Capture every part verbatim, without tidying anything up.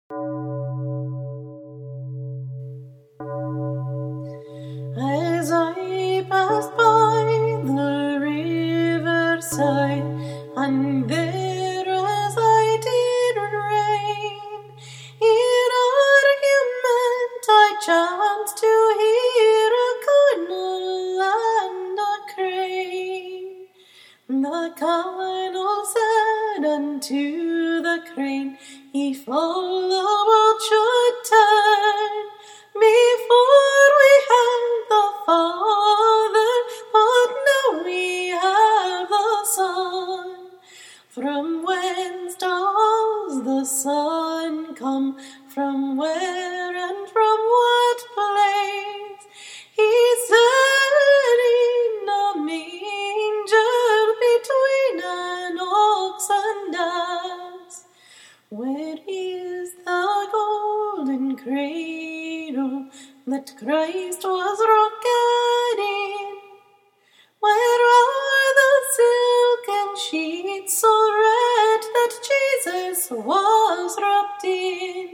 As I passed by the riverside, and there as I did reign, in argument I chanced to hear a cardinal and a crane. The cardinal said unto the crane, if all the world should turn before we have the Father, but now we have the Son. From whence does the Son come? From where and from what place? He said in a manger between an ox and ass. Where is the golden cradle that Christ was rocked in? Where are the silken sheets so red that Jesus was wrapped in?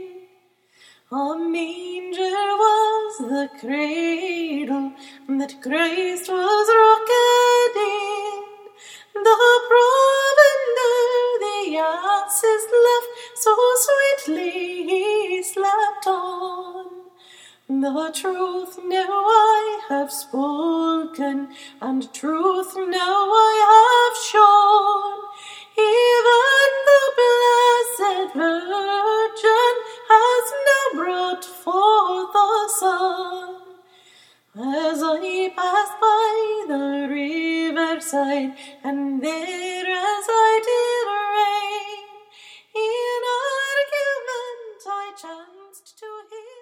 A manger was the cradle that Christ was rocked in. The provender the asses left, so sweetly he slept on. The truth now I have spoken, and truth now I have shown. Even the Blessed Virgin has now brought forth the Son. As I passed by the riverside, and there as I did reign, in argument I chanced to hear